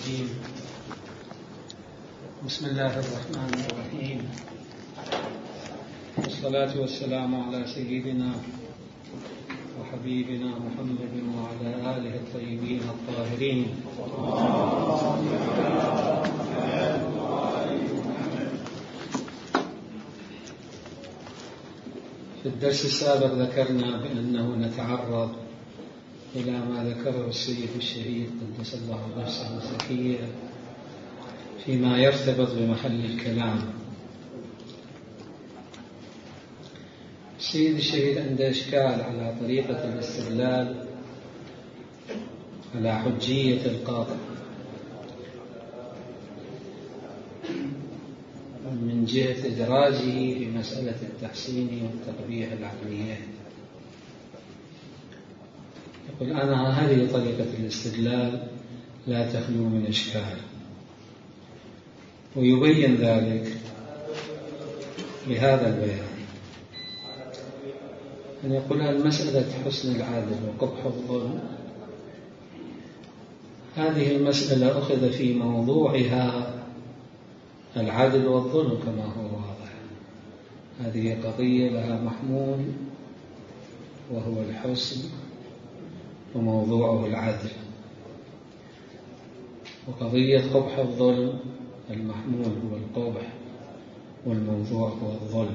الرجيم. بسم الله الرحمن الرحيم، والصلاة والسلام على سيدنا وحبيبنا محمد وعلى آله الطيبين الطاهرين. في الدرس السابق ذكرنا بأنه نتعرض إلى ما ذكره السيد الشهيد قدس الله نفسه الزكية فيما يرتبط بمحل الكلام. السيد الشهيد عنده إشكال على طريقة الاستدلال على حجية القاطع من جهة إدراجه في مسألة التحسين والتقبيح العقليات. يقول أنا هذه طريقة الاستدلال لا تخلو من إشكال، ويبين ذلك بهذا البيان، أن يقول المسألة حسن العادل وقبح الظلم، هذه المسألة أخذ في موضوعها العدل والظلم كما هو واضح. هذه قضية لها محمول وهو الحسن وموضوعه العدل، وقضية قبح الظلم المحمول هو القبح والموضوع هو الظلم.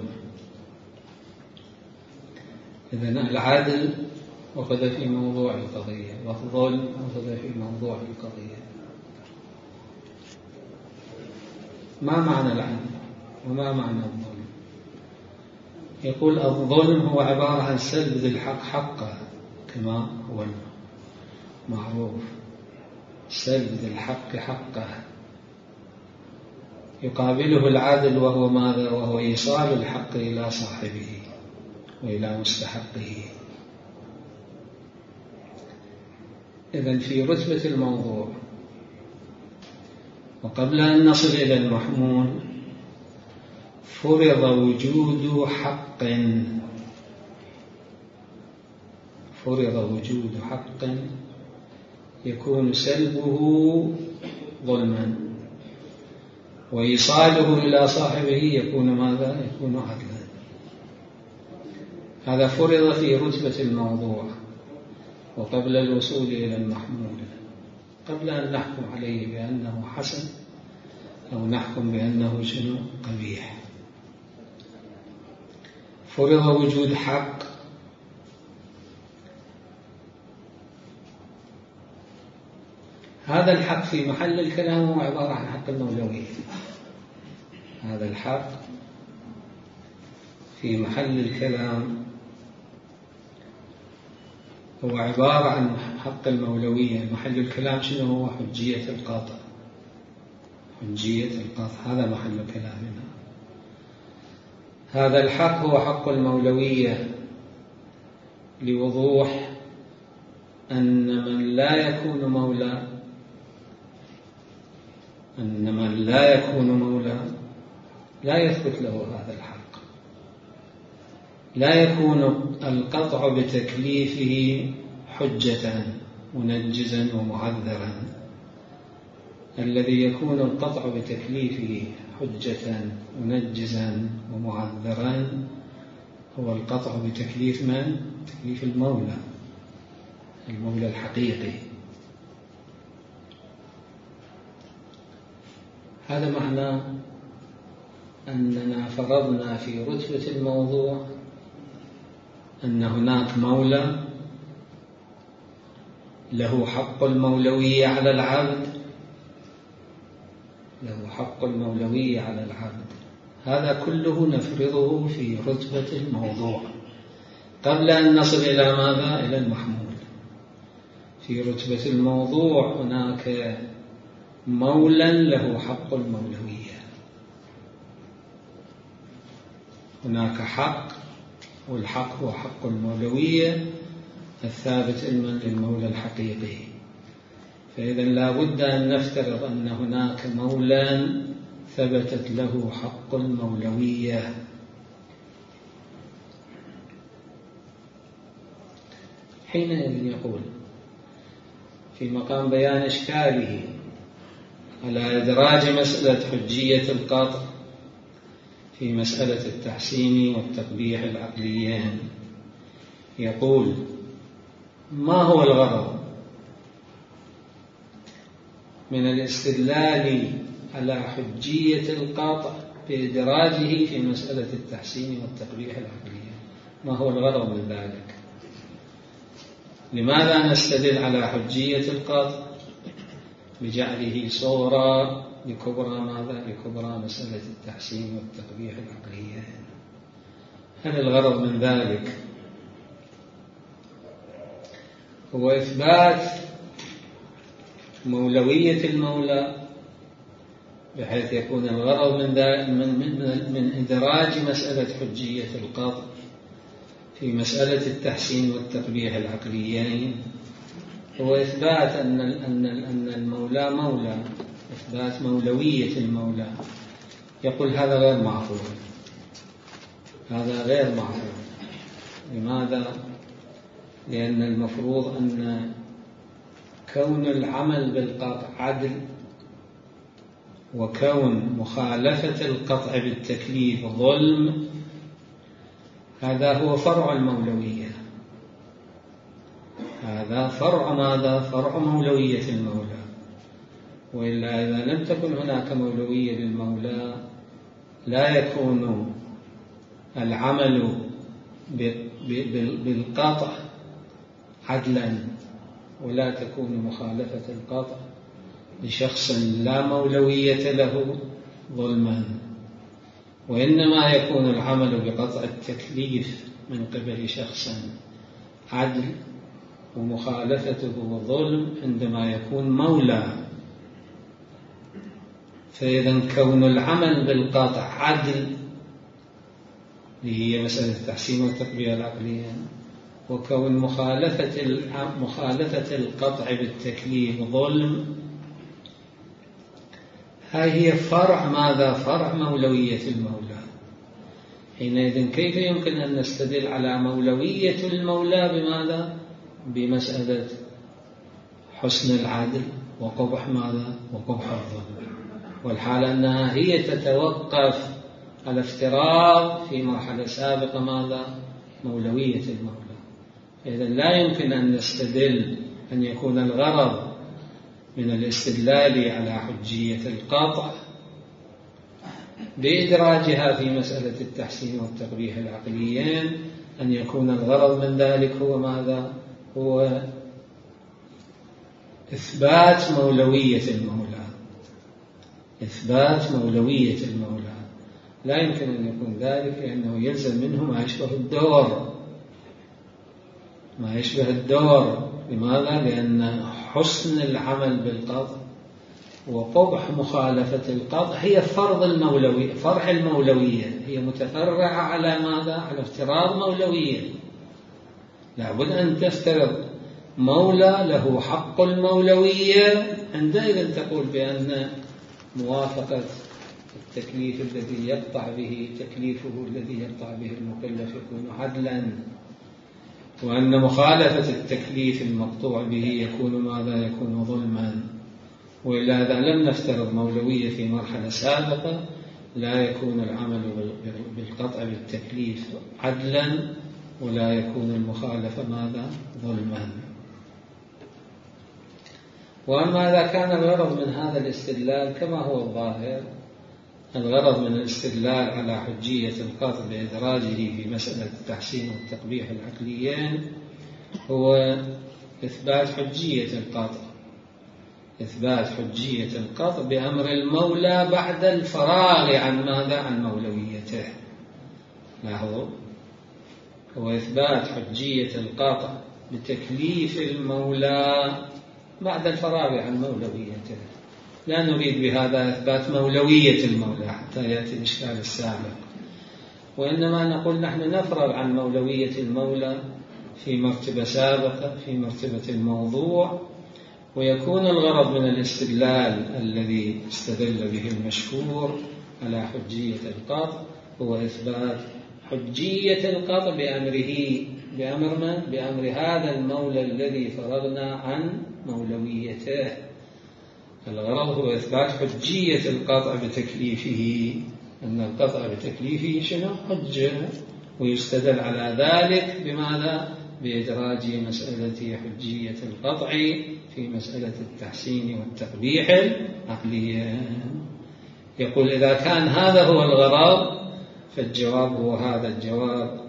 إذن العدل أخذ في موضوع القضية والظلم أخذ في موضوع القضية. ما معنى العدل وما معنى الظلم؟ يقول الظلم هو عبارة عن سلب ذي الحق حقه كما هو معروف، سلب ذي الحق حقه. يقابله العدل وهو ماذا؟ وهو إيصال الحق إلى صاحبه وإلى مستحقه. إذن في رتبة الموضوع وقبل أن نصل إلى المحمول فرض وجود حق، يكون سلبه ظلما وإيصاله إلى صاحبه يكون ماذا؟ يكون عدلا. هذا فرض في رتبة الموضوع وقبل الوصول إلى المحمول، قبل أن نحكم عليه بأنه حسن أو نحكم بأنه شنو؟ قبيح. فرض وجود حق، هذا الحق في محل الكلام هو عبارة عن حق المولوية. هذا الحق في محل الكلام هو عبارة عن حق المولوية. محل الكلام شنو هو؟ حجية القاطع. حجية القاطع هذا محل كلامنا. هذا الحق هو حق المولوية لوضوح أن من لا يكون مولى لا يثبت له هذا الحق، لا يكون القطع بتكليفه حجة منجزا ومعذرا. الذي يكون القطع بتكليفه حجة منجزا ومعذرا هو القطع بتكليف من؟ تكليف المولى الحقيقي. هذا معنى أننا فرضنا في رتبة الموضوع أن هناك مولى له حق المولوية على العبد، هذا كله نفرضه في رتبة الموضوع قبل أن نصل إلى ماذا؟ إلى المحمول. في رتبة الموضوع هناك مولى له حق المولوية، هناك حق، والحق هو حق المولوية الثابت للمولى الحقيقي. فإذا لا بد أن نفترض أن هناك مولى ثبتت له حق المولوية. حينئذ يقول في مقام بيان إشكاله على إدراج مسألة حجية القطع في مسألة التحسين والتقبيح العقليين، يقول: ما هو الغرض من الاستدلال على حجية القطع بإدراجه في مسألة التحسين والتقبيح العقليين؟ ما هو الغرض من ذلك؟ لماذا نستدل على حجية القطع بجعله صورة لكبرى ماذا؟ لكبرى مسألة التحسين والتقبيح العقليين. هل الغرض من ذلك هو إثبات مولوية المولى، بحيث يكون الغرض من إدراج مسألة حجية القطع في مسألة التحسين والتقبيح العقليين هو إثبات أن المولى مولى، إثبات مولوية المولى؟ يقول هذا غير معقول، هذا غير معقول. لماذا؟ لأن المفروض أن كون العمل بالقطع عدل، وكون مخالفة القطع بالتكليف ظلم، هذا هو فرع المولوية. هذا فرع ماذا؟ فرع مولوية المولى. وإلا إذا لم تكن هناك مولوية للمولى لا يكون العمل بالقطع عدلا، ولا تكون مخالفة القطع لشخص لا مولوية له ظلما، وإنما يكون العمل بقطع التكليف من قبل شخص عدل، ومخالفته ظلم عندما يكون مولى. فإذا كون العمل بالقطع عدل، اللي هي مسألة التحسين والتقبيح العقليين، وكون مخالفة القطع بالتكليف ظلم، هاي هي فرع ماذا؟ فرع مولوية المولى. حينئذ كيف يمكن أن نستدل على مولوية المولى بماذا؟ بمسألة حسن العدل وقبح ماذا؟ وقبح الظلم، والحالة أنها هي تتوقف على افتراض في مرحلة سابقة ماذا؟ مولوية المولى. إذا لا يمكن أن نستدل أن يكون الغرض من الاستدلال على حجية القطع بإدراجها في مسألة التحسين والتقبيح العقليين أن يكون الغرض من ذلك هو ماذا؟ هو إثبات مولوية المولى، إثبات مولوية المولى. لا يمكن أن يكون ذلك، لأنه يلزم منه ما يشبه الدور، ما يشبه الدور. لماذا؟ لأن حسن العمل بالقطع وقبح مخالفة القطع هي فرض المولوية، فرع المولوية، هي متفرعة على ماذا؟ على افتراض مولوية. لابد أن تفترض مولى له حق المولوية، عندئذ تقول بأن موافقة التكليف الذي يقطع به تكليفه الذي يقطع به المكلف يكون عدلا، وأن مخالفة التكليف المقطوع به يكون ماذا؟ يكون ظلما. وإلا إذا لم نفترض مولوية في مرحلة سابقة لا يكون العمل بالقطع بالتكليف عدلا، ولا يكون المخالفة ماذا؟ ظلما. وأما إذا كان الغرض من هذا الاستدلال كما هو الظاهر، الغرض من الاستدلال على حجية القطع بإدراجه في مسألة التحسين والتقبيح العقليين هو إثبات حجية القطع، إثبات حجية القطع بأمر المولى بعد الفراغ عن ماذا؟ عن مولويته. لاحظوا، هو إثبات حجية القطع بتكليف المولى بعد الفراغ عن مولويته. لا نريد بهذا إثبات مولوية المولى حتى يأتي الإشكال السابق، وإنما نقول نحن نفرغ عن مولوية المولى في مرتبة سابقة، في مرتبة الموضوع، ويكون الغرض من الاستدلال الذي استدل به المشهور على حجية القطع هو إثبات حجية القطع بأمره، بأمر من؟ بأمر هذا المولى الذي فرغنا عن مولويته. الغرض هو إثبات حجية القطع بتكليفه، أن القطع بتكليفه شنو؟ حجة، ويستدل على ذلك بماذا؟ بإدراج مسألة حجية القطع في مسألة التحسين والتقبيح العقلية. يقول إذا كان هذا هو الغرض فالجواب هو هذا الجواب،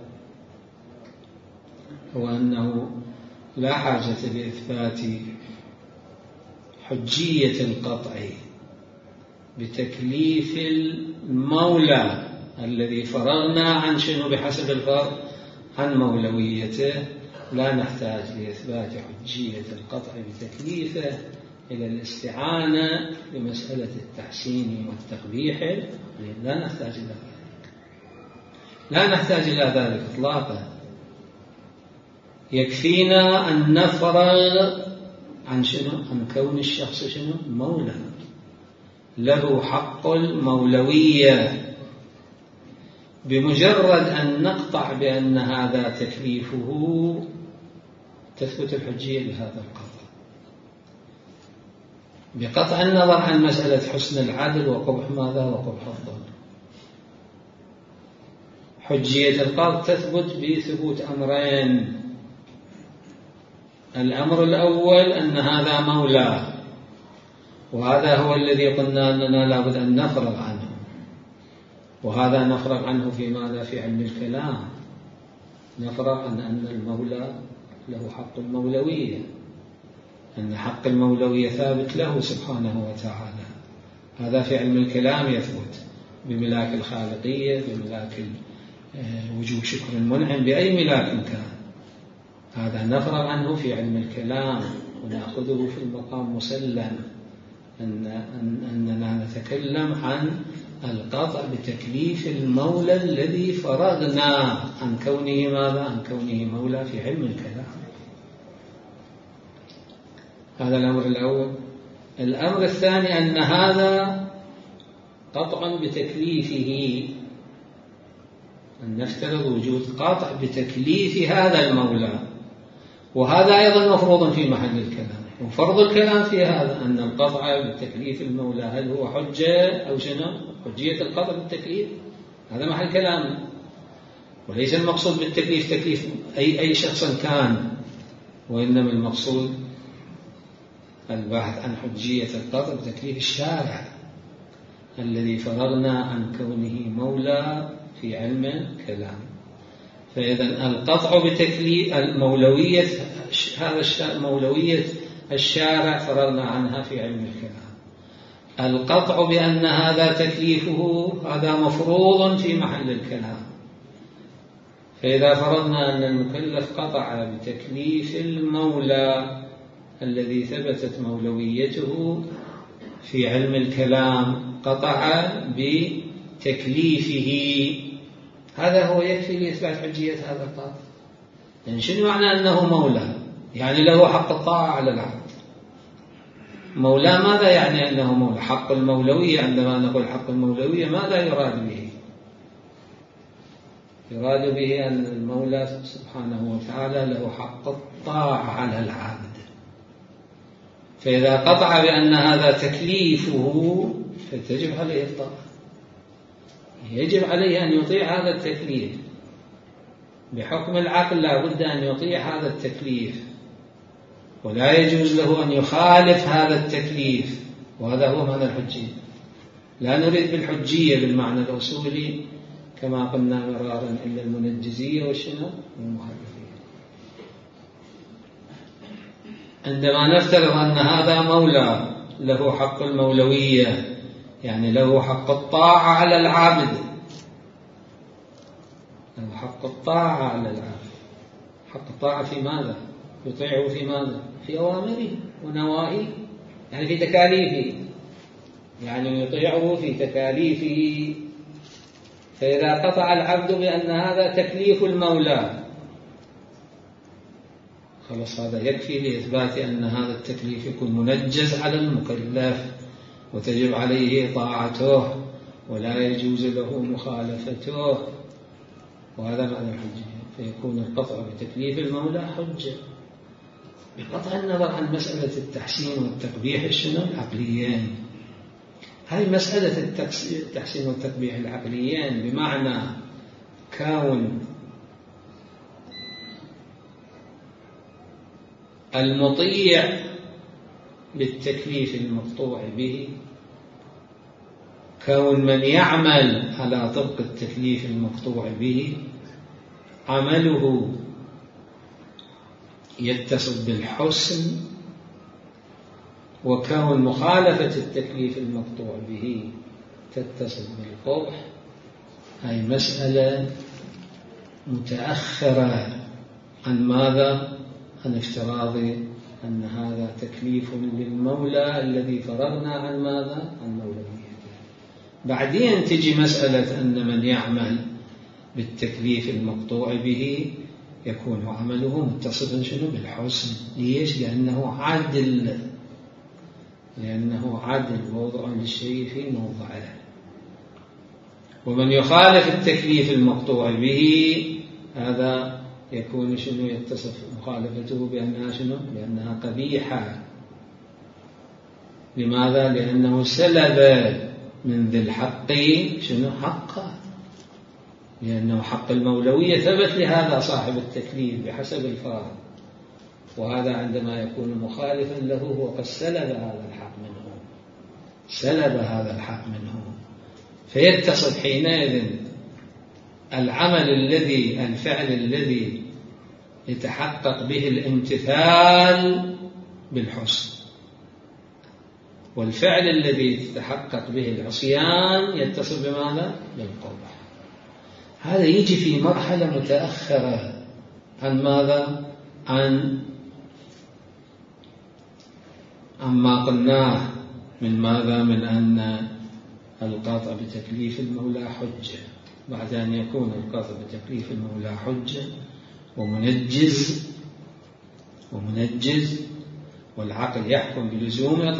هو أنه لا حاجة لإثبات حجية القطع بتكليف المولى الذي فرغنا عن شنو بحسب الفرض؟ عن مولويته. لا نحتاج لإثبات حجية القطع بتكليفه إلى الاستعانة بمسألة التحسين والتقبيح، لا نحتاج إلى ذلك، لا نحتاج إلى ذلك إطلاقا. يكفينا أن نفرغ عن شنو؟ عن كون الشخص شنو؟ مولى، له حق المولوية. بمجرد أن نقطع بأن هذا تكليفه تثبت الحجية لهذا القطع، بقطع النظر عن مسألة حسن العدل وقبح ماذا؟ وقبح الظلم. حجية القطع تثبت بثبوت أمرين: الأمر الأول أن هذا مولى، وهذا هو الذي قلنا أننا لابد أن نفرغ عنه، وهذا نفرغ عنه في ماذا؟ في علم الكلام. نفرغ عن أن المولى له حق المولوية، أن حق المولوية ثابت له سبحانه وتعالى. هذا في علم الكلام يثبت بملاك الخالقية، بملاك وجوب شكر المنعم، بأي ملاك كان. هذا نفرغ عنه في علم الكلام، ونأخذه في المقام مسلم أننا نتكلم عن القطع بتكليف المولى الذي فرغنا عن كونه ماذا؟ عن كونه مولى في علم الكلام. هذا الأمر الأول. الأمر الثاني أن هذا قطع بتكليفه، أن نفترض وجود قطع بتكليف هذا المولى، وهذا أيضا مفروض في محل الكلام. وفرض الكلام في هذا أن القطع بتكليف المولى هل هو حجة أو شنو؟ حجية القطع بالتكليف، هذا محل كلام. وليس المقصود بالتكليف تكليف أي شخص كان، وإنما المقصود البحث عن حجية القطع بتكليف الشارع الذي فرغنا عن كونه مولى في علم الكلام. فإذا القطع بتكليف المولوية، هذا مولوية الشارع فرغنا عنها في علم الكلام. القطع بأن هذا تكليفه هذا مفروض في محل الكلام. فإذا فرضنا أن المكلف قطع بتكليف المولى الذي ثبتت مولويته في علم الكلام، قطع بتكليفه، هذا هو يكفي لإثبات حجية هذا القطع. يعني شنو معنى أنه مولى؟ يعني له حق الطاعة على العبد. مولى ماذا يعني أنه مولى؟ حق المولوية. عندما نقول حق المولوية ماذا يراد به؟ يراد به أن المولى سبحانه وتعالى له حق الطاعة على العبد. فإذا قطع بأن هذا تكليفه فتجب عليه الطاعة، يجب عليه أن يطيع هذا التكليف. بحكم العقل لا بد أن يطيع هذا التكليف، ولا يجوز له أن يخالف هذا التكليف. وهذا هو معنى الحجية. لا نريد بالحجية بالمعنى الأصولي كما قلنا مرارا إلا المنجزية والشنو والمحرفية. عندما نفترض أن هذا مولى له حق المولوية، يعني له حق الطاعة على العابد، له حق الطاعة على العابد. حق الطاعة في ماذا؟ يطيعه في ماذا؟ في أوامره ونواهيه، يعني في تكاليفه، يعني يطيعه في تكاليفه. فإذا قطع العبد بأن هذا تكليف المولى، خلاص هذا يكفي لإثبات أن هذا التكليف يكون منجز على المكلف، وتجب عليه طاعته ولا يجوز له مخالفته. وهذا معنى الحجة. فيكون القطع بتكليف المولى حجة. بقطع النظر عن مسألة التحسين والتقبيح شنو؟ العقليين. هاي مسألة التحسين والتقبيح العقليين بمعنى كون المطيع بالتكليف المقطوع به، كون من يعمل على طبق التكليف المقطوع به عمله يتصل بالحسن، وكون مخالفة التكليف المقطوع به تتصل بالقبح. هاي مسألة متأخرة عن ماذا؟ عن افتراض أن هذا تكليف للمولى الذي فرغنا عن ماذا؟ عن مولويته. بعدين تجي مسألة أن من يعمل بالتكليف المقطوع به يكون عمله متصفا شنو؟ بالحسن. ليش؟ لأنه عدل ووضع للشيء في موضعه. ومن يخالف التكليف المقطوع به هذا يكون شنو؟ يتصف مخالفته بأنها شنو؟ بأنها قبيحة. لماذا؟ لأنه سلب من ذي الحق شنو؟ حقه، لأنه حق المولوية ثبت لهذا صاحب التكليف بحسب الفارق، وهذا عندما يكون مخالفا له هو قد سلب هذا الحق منه، فيتصل حينئذ الفعل الذي يتحقق به الامتثال بالحسن، والفعل الذي يتحقق به العصيان يتصل بماذا؟ بالقبح. هذا يجي في مرحلة متأخرة عن ماذا؟ عن ما قلناه من ماذا؟ من أن القطع بتكليف المولى حجة، بعد أن يكون القطع بتكليف المولى حجة ومنجز والعقل يحكم بلزوم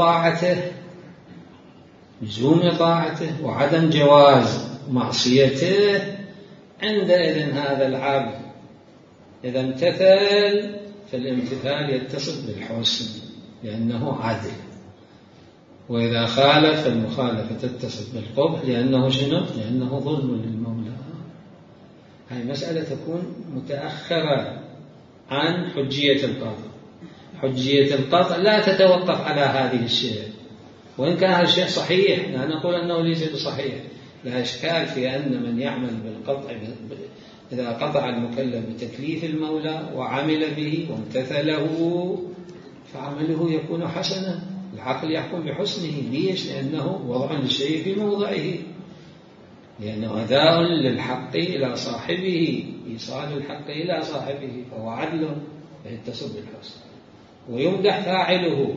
طاعته وعدم جواز معصيته، عندئذ هذا العبد إذا امتثل فالامتثال يتصل بالحسن لأنه عدل، وإذا خالف فالمخالفة تتصل بالقبح لأنه شنو؟ لأنه ظلم للمولى. هاي مسألة تكون متأخرة عن حجية القطع. حجية القطع لا تتوقف على هذه الشيء، وإن كان هذا الشيء صحيح، لا نقول أنه ليس بصحيح، لا إشكال في أن من يعمل بالقطع إذا قطع المكلف بتكليف المولى وعمل به وامتثله فعمله يكون حسنا، العقل يحكم بحسنه. ليش؟ لأنه وضع للشيء في موضعه، لأنه أداء للحق إلى صاحبه، إيصال الحق إلى صاحبه، فهو عدل فيتصل بالحسن. ويمدح فاعله،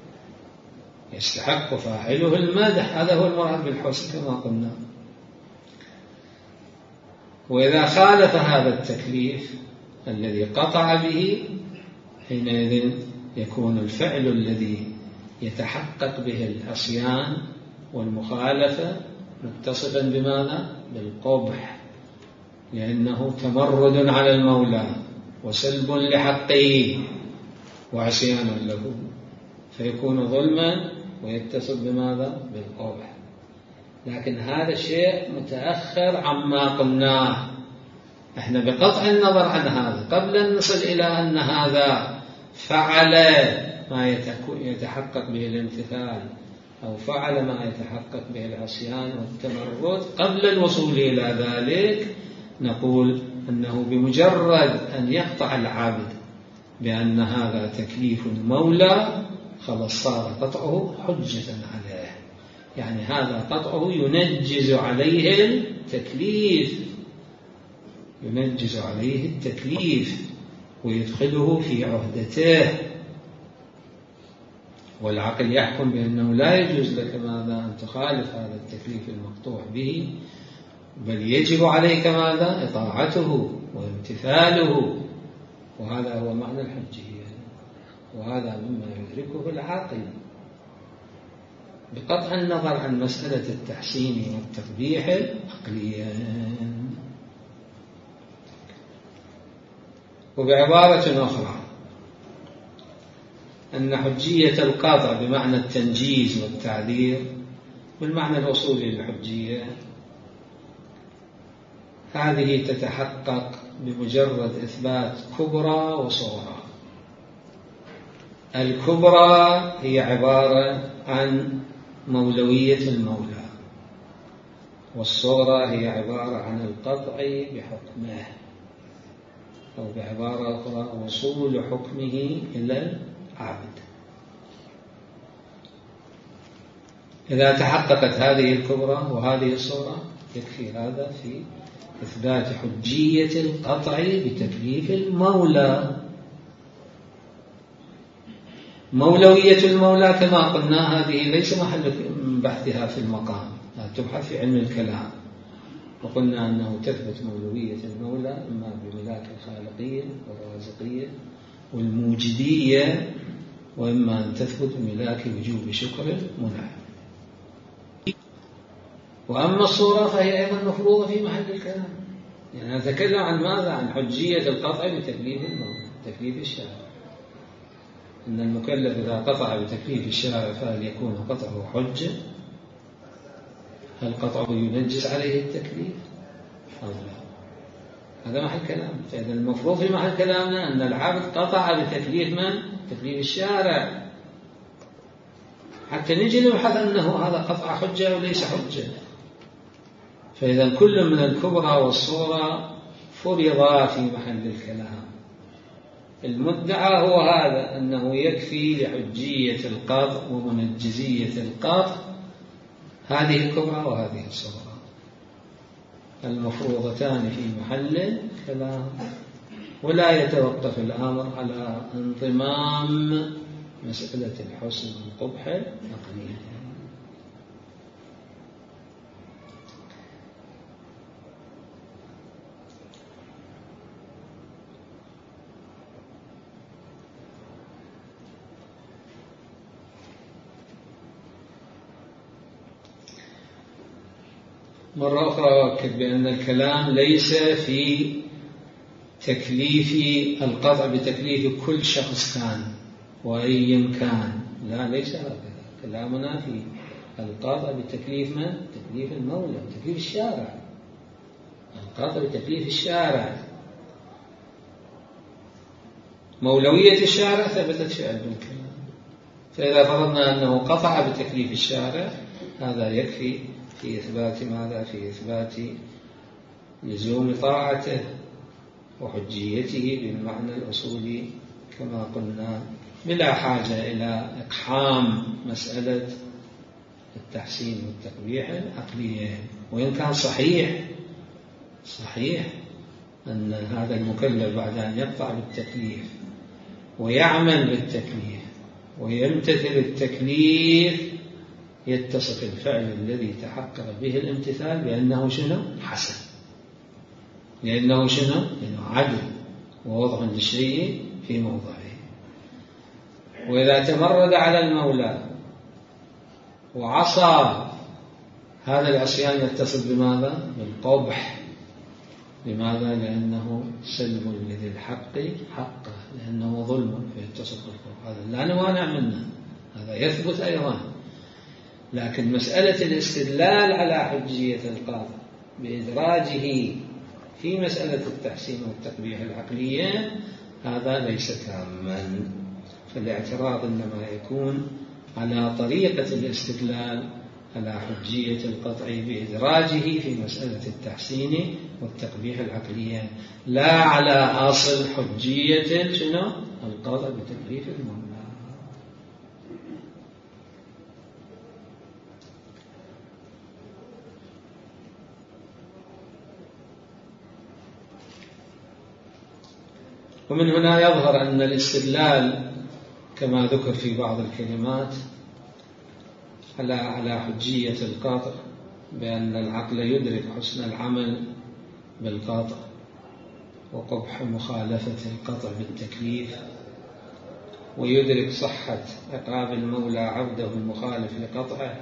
يستحق فاعله المدح، هذا هو المراد بالحسن كما قلنا. وإذا خالف هذا التكليف الذي قطع به حينئذ يكون الفعل الذي يتحقق به العصيان والمخالفة متصفا بماذا؟ بالقبح، لأنه تمرد على المولى وسلب لحقه وعصيان له، فيكون ظلما ويتصل بماذا؟ بالقبح. لكن هذا الشيء متأخر عما قلناه. احنا بقطع النظر عن هذا قبل أن نصل إلى أن هذا فعل ما يتحقق به الامتثال أو فعل ما يتحقق به العصيان والتمرد، قبل الوصول إلى ذلك نقول أنه بمجرد أن يقطع العابد بأن هذا تكليف المولى خلاص صار قطعه حجة عليه، يعني هذا قطعه ينجز عليه التكليف ويدخله في عهدته، والعقل يحكم بأنه لا يجوز لك ماذا؟ أن تخالف هذا التكليف المقطوع به، بل يجب عليك ماذا؟ إطاعته وامتثاله. وهذا هو معنى الحجية، وهذا مما يدركه العاقل بقطع النظر عن مسألة التحسين والتقبيح عقليا. وبعبارة أخرى أن حجية القطع بمعنى التنجيز والتعذير بالمعنى الأصولي للحجية هذه تتحقق بمجرد إثبات كبرى وصغرى. الكبرى هي عبارة عن مولوية المولى، والصغرى هي عبارة عن القطع بحكمه، أو بعبارة أخرى وصول حكمه إلى العبد. إذا تحققت هذه الكبرى وهذه الصغرى يكفي هذا في إثبات حجية القطع بتكليف المولى. مولوية المولى كما قلنا هذه ليس محل بحثها في المقام، تبحث في علم الكلام، وقلنا أنه تثبت مولوية المولى إما بملاك الخالقية والرازقية والموجدية، وإما أن تثبت بملاك وجوب شكر المنعم. وأما الصورة فهي أيضا مفروضة في محل الكلام، يعني نتكلم عن ماذا؟ عن حجية القطع بتكليف المولى، تكليف الشارع. أن المكلف إذا قطع بتكليف الشارع فهل يكون قطعه حجة؟ هل قطعه ينجز عليه التكليف؟ هذا محل كلام. فإذا المفروض في محل كلامنا أن العبد قطع بتكليف من؟ تكليف الشارع، حتى نجي نبحث أنه هذا قطع حجة وليس حجة. فإذا كل من الكبرى والصغرى فرضا في محل الكلام. المدعى هو هذا، أنه يكفي لحجية القطع ومنجزية القطع هذه الكبرى وهذه الصغرى المفروضتان في محل الكلام، ولا يتوقف الأمر على انضمام مسألة الحسن والقبح العقلي. مرة أخرى أؤكد بأن الكلام ليس في تكليف القطع بتكليف كل شخص كان وأي كان، لا، ليس هكذا. كلامنا في القطع بتكليف من؟ تكليف المولى، تكليف الشارع. القطع بتكليف الشارع، مولوية الشارع ثبتت في علم الكلام. فإذا فرضنا أنه قطع بتكليف الشارع هذا يكفي في إثبات ماذا؟ في إثبات لزوم طاعته وحجيته بالمعنى الأصولي كما قلنا، بلا حاجة إلى إقحام مسألة التحسين والتقبيح العقلية. وإن كان صحيح أن هذا المكلف بعد أن يقطع بالتكليف ويعمل بالتكليف ويمتثل التكليف يتصف الفعل الذي تحقق به الامتثال بأنه شنو؟ حسن. لأنه شنو؟ لأنه عدل ووضع للشيء في موضعه. وإذا تمرد على المولى وعصى هذا العصيان يتصل بماذا؟ بالقبح. لماذا؟ لأنه سلب لذي الحق حقه، لأنه ظلم فيتصل بالقبح. هذا لا نمانع منه، هذا يثبت أيضا. لكن مسألة الاستدلال على حجية القاضي بإدراجه في مسألة التحسين والتقبيح العقلية هذا ليس تاما. فالاعتراض إنما يكون على طريقة الاستدلال على حجية القطع بإدراجه في مسألة التحسين والتقبيح العقلية، لا على أصل حجية شنو؟ القطع بتكليف المولى. ومن هنا يظهر أن الاستدلال كما ذكر في بعض الكلمات على حجية القطع بأن العقل يدرك حسن العمل بالقطع وقبح مخالفة القطع بالتكليف، ويدرك صحة عقاب المولى عبده المخالف لقطعه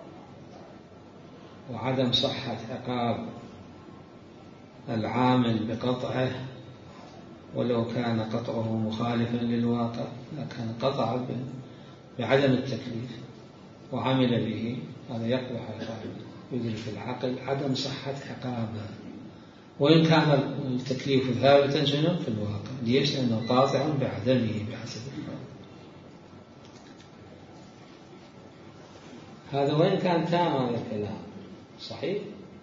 وعدم صحة عقاب العامل بقطعه، ولو كان قطعه مخالفا للواقع لكان قطع بعدم التكليف وعمل به، هذا يقبح القاعدة، يدرك العقل عدم صحة عقابه وإن كان التكليف ثابتا في الواقع. ليش؟ لأنه قاطع بعدمه بحسب القاعدة. هذا وإن كان تام هذا الكلام صحيح.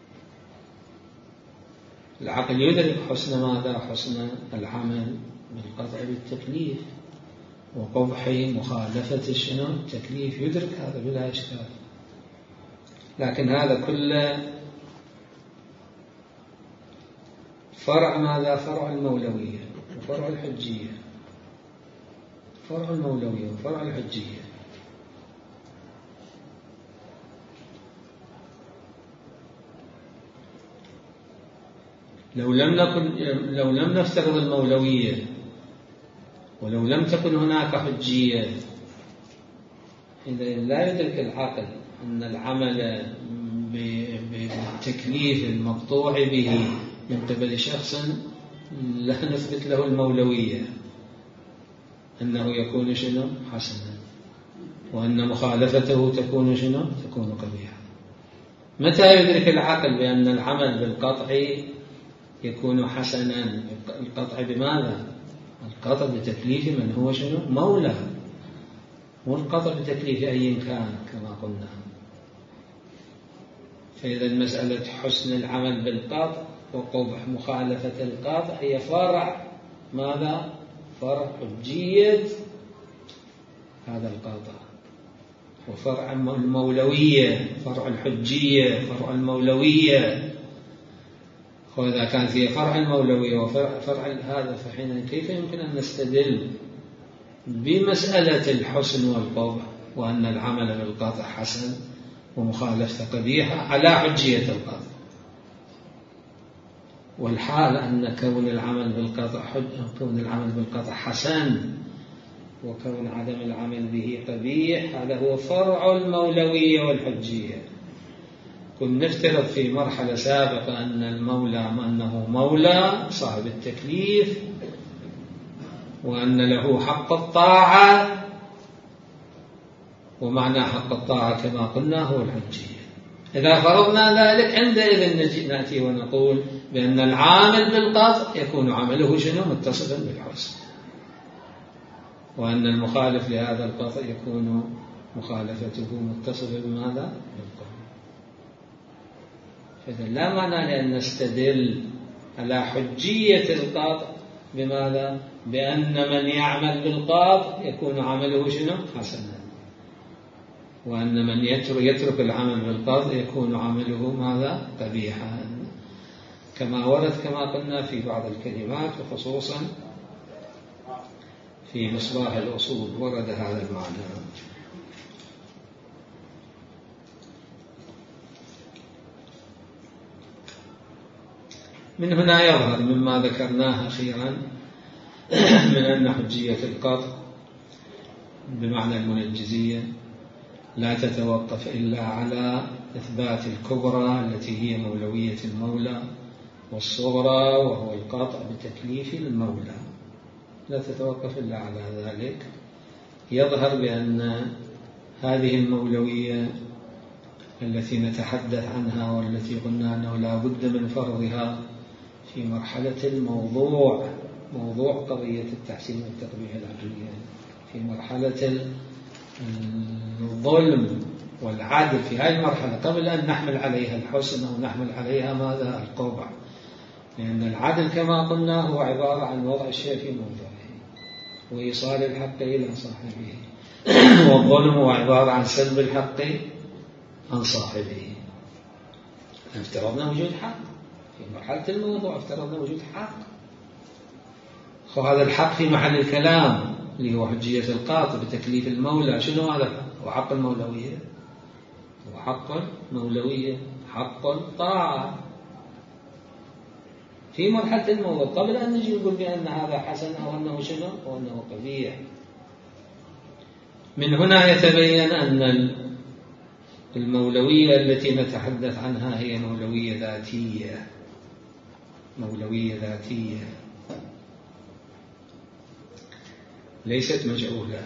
العقل يدرك حسن ماذا؟ حسن العمل بالقطع بالتكليف وقبح مخالفة شنو التكليف، يدرك هذا بلا إشكال. لكن هذا كله فرع ماذا؟ فرع المولوية وفرع الحجية، فرع المولوية وفرع الحجية. لو لم نفترض المولوية ولو لم تكن هناك حجية، إذا لا يدرك العقل أن العمل بالتكليف المقطوع به من قبل شخص لا نثبت له المولوية، أنه يكون شنو حسنا، وأن مخالفته تكون شنو تكون قبيحة. متى يدرك العقل بأن العمل بالقطع يكون حسنا؟ القطع بماذا؟ القطع بتكليف من هو شنو مولى، والقطع بتكليف أي كان كما قلنا. فإذا مسألة حسن العمل بالقطع وقبح مخالفة القطع هي فرع ماذا؟ فرع حجية هذا القطع، وفرع المولوية فرع الحجية فرع المولوية. وإذا كان فيه فرع المولوية وفرع هذا، فحين كيف يمكن أن نستدل بمسألة الحسن والقبح وأن العمل بالقطع حسن ومخالفة قبيحة على حجية القطع، والحال أن كون العمل بالقطع حسن وكون عدم العمل به قبيح، هذا هو فرع المولوية والحجية. كنا نفترض في مرحلة سابقة أن المولى أنه مولى صاحب التكليف وأن له حق الطاعة، ومعنى حق الطاعة كما قلنا هو الحجية. إذا فرضنا ذلك عندئذ نأتي ونقول بأن العامل بالقطع يكون عمله شنو متصفا بالحسن، وأن المخالف لهذا القطع يكون مخالفته متصفة بماذا؟ بالقبح. فإذا لا معنى لأن نستدل على حجية القطع بماذا؟ بأن من يعمل بالقطع يكون عمله شنو حسنا، وأن من يترك العمل بالقطع يكون عمله ماذا؟ قبيحا، كما ورد كما قلنا في بعض الكلمات، وخصوصا في مصباح الأصول ورد هذا المعنى. من هنا يظهر مما ذكرناه أخيرا من أن حجية القطع بمعنى المنجزية لا تتوقف إلا على إثبات الكبرى التي هي مولوية المولى، والصغرى وهو القطع بتكليف المولى، لا تتوقف إلا على ذلك. يظهر بأن هذه المولوية التي نتحدث عنها والتي قلنا أنه لا بد من فرضها في مرحلة الموضوع، موضوع قضية التحسين والتقبيح العقلية، في مرحلة الظلم والعدل، في هذه المرحلة قبل أن نحمل عليها الحسن أو نحمل عليها ماذا؟ القبح. لأن العدل كما قلنا هو عبارة عن وضع الشيء في موضعه وإيصال الحق إلى صاحبه، والظلم هو عبارة عن سلب الحق عن صاحبه. افترضنا وجود حق في مرحلة الموضوع، افترضنا وجود حق، وهذا الحق في محل الكلام اللي هو حجية القاطع بتكليف المولى. شنو هذا الحق؟ هو حق المولوية، هو حق المولوية، حق الطاعة في مرحلة الموضوع قبل أن نجي نقول بأن هذا حسن أو أنه شنو أو أنه قبيح. من هنا يتبين أن المولوية التي نتحدث عنها هي مولوية ذاتية، مولوية ذاتية ليست مجعولة.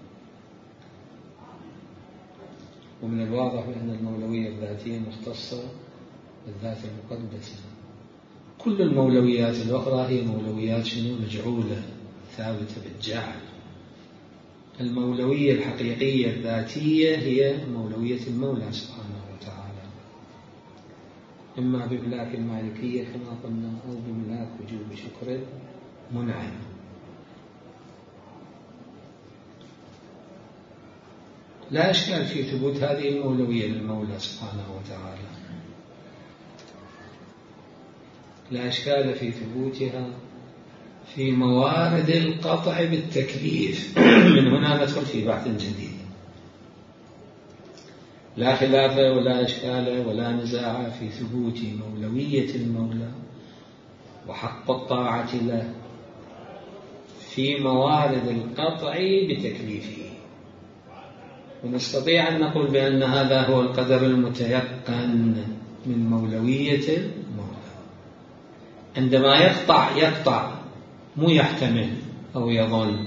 ومن الواضح أن المولوية الذاتية مختصة بالذات المقدسة. كل المولويات الأخرى هي مولويات شنو؟ مجعولة ثابتة بالجعل. المولوية الحقيقية الذاتية هي مولوية المولى سبحانه وتعالى، إما بملاك المالكية كما قلنا أو بملاك وجوب شكر منعم. لا إشكال في ثبوت هذه المولوية للمولى سبحانه وتعالى، لا إشكال في ثبوتها في موارد القطع بالتكليف. من هنا ندخل في بحث جديد. لا خلاف ولا إشكال ولا نزاع في ثبوت مولوية المولى وحق الطاعة له في موارد القطع بتكليفه. ونستطيع أن نقول بأن هذا هو القدر المتيقن من مولوية المولى. عندما يقطع مو يحتمل أو يظن،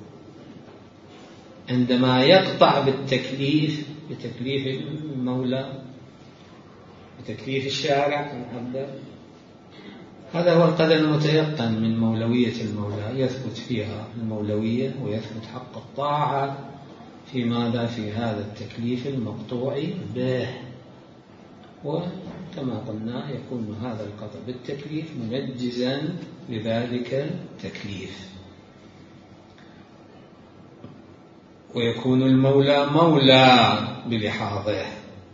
عندما يقطع بالتكليف، بتكليف المولى، بتكليف الشارع، هذا هو القدر المتيقن من مولوية المولى. يثبت فيها المولوية ويثبت حق الطاعة في ماذا؟ في هذا التكليف المقطوع به. وكما قلنا يكون هذا القطع بالتكليف منجزا لذلك التكليف، ويكون المولى مولى بلحاظه،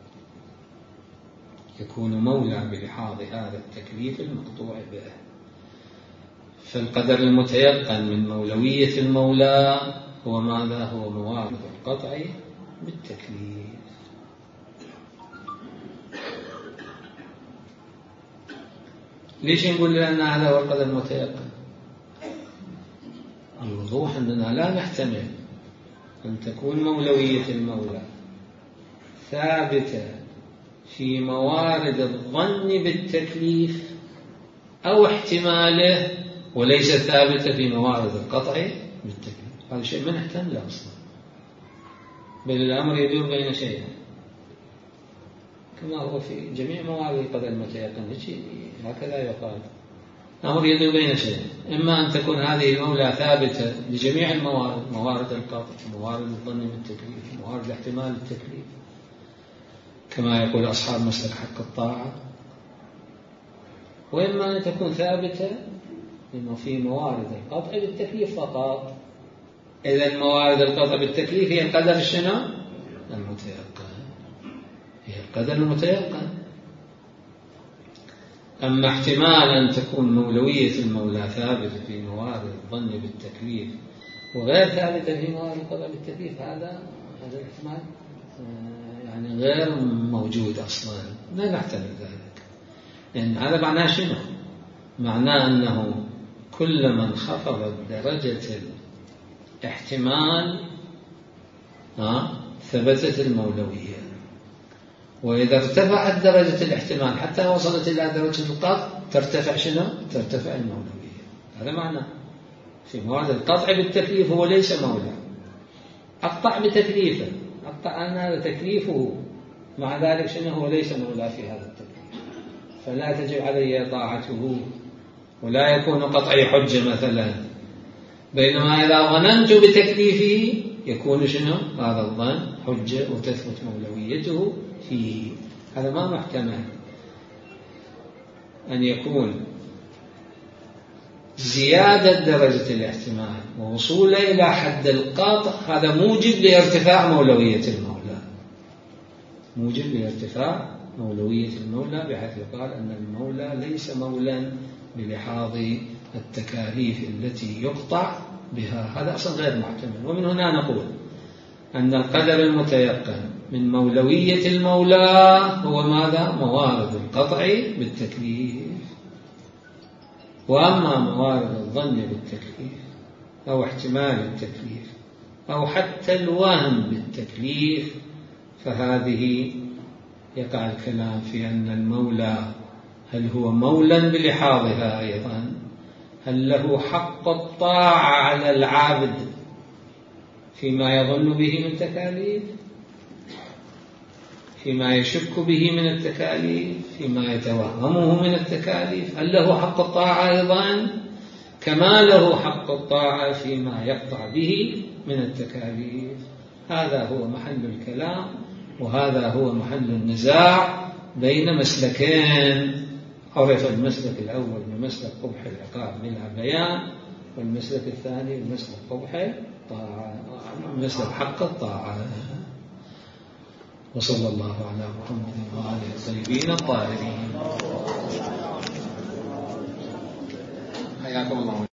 يكون مولى بلحاظ هذا التكليف المقطوع به. فالقدر المتيقن من مولوية المولى هو ماذا؟ هو موارد القطع بالتكليف. ليش نقول لأن هذا هو القدر المتيقن؟ الوضوح أننا لا نحتمل أن تكون مولوية المولى ثابتة في موارد الظن بالتكليف أو احتماله وليس ثابتة في موارد القطع بالتكليف. هذا شيء ما نحتمله أصلا، بل الأمر يدور بين شيئين كما هو في جميع موارد القدر المتيقن. هكذا يقال، الأمر يدور بين شيئين: إما أن تكون هذه المولى ثابتة لجميع الموارد، موارد القطع، موارد الظن بالتكليف، موارد الاحتمال بالتكليف، كما يقول أصحاب مسلك حق الطاعة، وإما أن تكون ثابتة لأنه في موارد القطع بالتكليف فقط. إذن موارد القطع بالتكليف هي القدر شنو؟ المتيقن، هي القدر المتيقن. أما احتمال أن تكون مولوية المولى ثابتة في موارد الظن بالتكليف وغير ثابتة في موارد القطع بالتكليف، هذا الاحتمال يعني غير موجود أصلا، لا نحتمل ذلك. لأن هذا معناه شنو؟ معناه أنه كلما انخفضت درجة الاحتمال ثبتت المولوية، وإذا ارتفعت درجة الاحتمال حتى وصلت إلى درجة القطع ترتفع شنو؟ ترتفع المولوية. هذا معناه في موارد القطع بالتكليف هو ليس مولى، أقطع بتكليفه، أقطع أن هذا تكليفه، مع ذلك شنو؟ هو ليس مولى في هذا التكليف، فلا تجب علي طاعته ولا يكون قطعي حجة مثلا. بينما إذا ظننت بتكليفه يكون شنو؟ هذا الظن حجة وتثبت مولويته فيه. هذا ما محتمل أن يكون زيادة درجة الاحتمال ووصوله إلى حد القطع هذا موجب لارتفاع مولوية المولى، موجب لارتفاع مولوية المولى، بحيث يقال أن المولى ليس مولا بلحاظ التكاليف التي يقطع بها. هذا أصلا غير محتمل. ومن هنا نقول أن القدر المتيقن من مولوية المولى هو ماذا؟ موارد القطع بالتكليف. وأما موارد الظن بالتكليف أو احتمال التكليف أو حتى الوهم بالتكليف فهذه يقع الكلام في أن المولى هل هو مولا بلحاظها أيضا؟ هل له حق الطاعة على العابد فيما يظن به من تكاليف، فيما يشك به من التكاليف، فيما يتوهمه من التكاليف. هل له حق الطاعة أيضا كما له حق الطاعة فيما يقطع به من التكاليف؟ هذا هو محل الكلام، وهذا هو محل النزاع بين مسلكين. عرف المسلك الأول بمسلك قبح العقاب بلا بيان، والمسلك الثاني بمسلك قبح الطاعة، مسلك حق الطاعة. وصلى الله على محمد وآله الطيبين الطاهرين. حياكم الله.